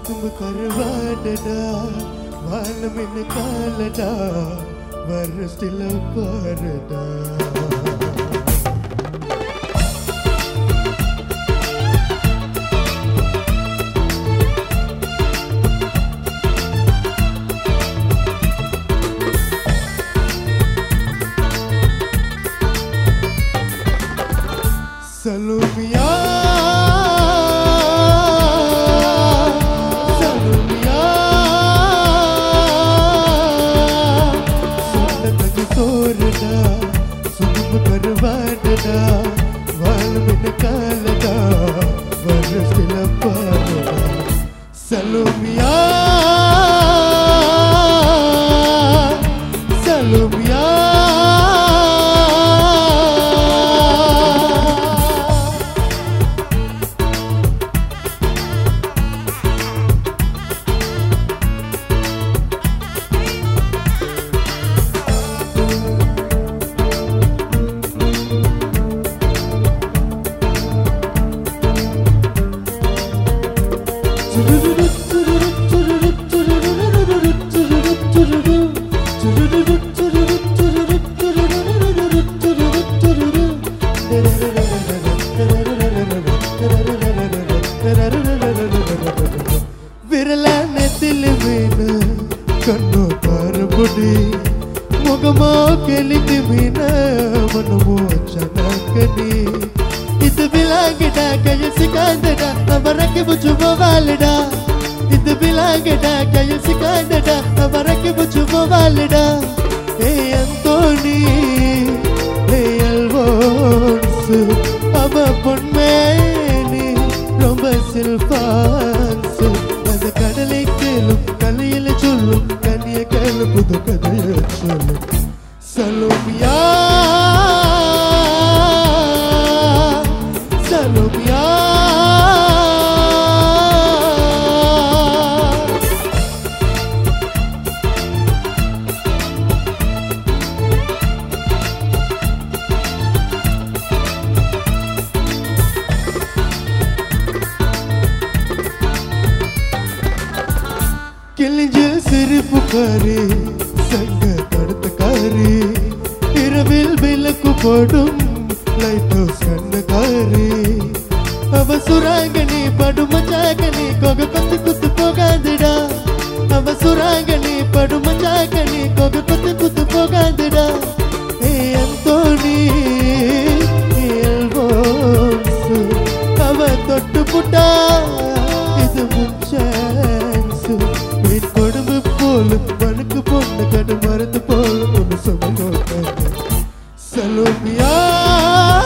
தும்பு கருவாடடா வானம் என்ன காலடா வரஸ்டில பாருடா Salumia Salumia Sunna kaju sorda Sunub karvadda Wal min kalada Varstila parda Salumia Salumia विरलाने दिल में न कन्नो पर बुड़ी मुगमा के लिख में न मनमो चनकनी इत बिलागडा कय सिकांदडा अबरके बुझुबो वालडा इत बिलागडा कय सिकांदडा अबरके बुझुबो वालडा ए अंतोनी ए अल्वोंस अब பொன்மேனி ரொம்ப சில்பான்ஸ் அந்த கடலை கேளும் கலையில சொல்லும் கனிய கேளு புது கதைய சொல்லும் சலோமியா சலோமியா கிளிஞ்சில் சிரிப்பு காரி சங்க கடத்தக்காரி இரவில் விளக்கு போடும் லைட் ஹவுஸ் கண்ணக்காரி அவ சுராங்கனி படுமஞ்சாகனி கொக கொத்து குத்து போகாதுடா அவ சுராங்கனி படுமஞ்சாகனி கொக கொத்து குத்து போகாதுடா ஏ அந்தோனி எல்வோன்ஸ் அவ தொட்டு புட்டா இது முன்சான்ஸ் கொடுமை போலும் மனுக்கு பொண்ணு கடு மருந்து போலும் ஒன்று சொல்ல சலோமியா